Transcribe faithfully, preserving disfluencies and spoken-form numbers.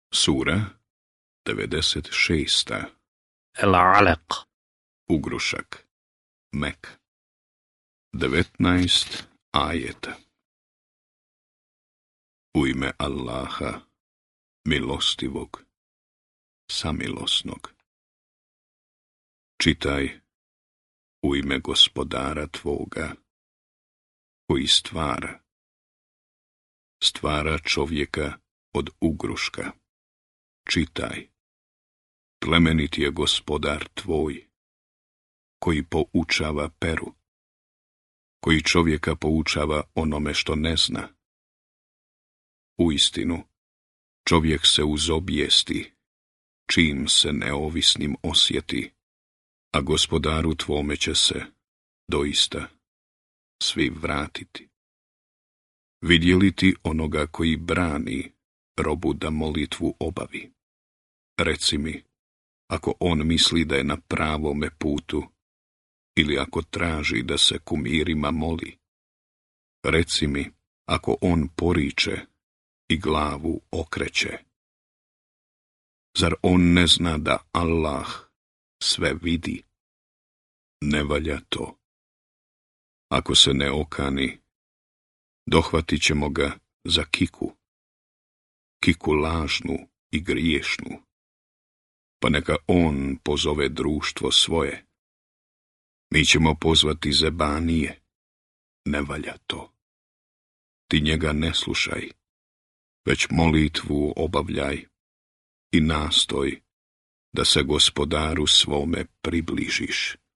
Sura devedeset šest. El-Alaq. Ugrušak. Mek. devetnaest ajeta. U ime Allaha, milostivog, samilosnog. Čitaj u ime Gospodara tvoga, koji stvara. Stvara čovjeka od ugruška. Čitaj. Plemenit je Gospodar tvoj, koji poučava peru, koji čovjeka poučava onome što ne zna. Uistinu, čovjek se uzobijesti, čim se neovisnim osjeti, a Gospodaru tvome će se, doista, svi vratiti. Vidjeli ti onoga koji brani robu da molitvu obavi? Reci mi, ako on misli da je na pravome putu, ili ako traži da se kumirima moli. Reci mi, ako on poriče i glavu okreće. Zar on ne zna da Allah sve vidi? Ne valja to. Ako se ne okani, dohvatit ćemo ga za kiku. Kiku lažnu i griješnu. Pa neka on pozove društvo svoje. Mi ćemo pozvati zebanije. Ne valja to. Ti njega ne slušaj, već molitvu obavljaj i nastoj da se Gospodaru svome približiš.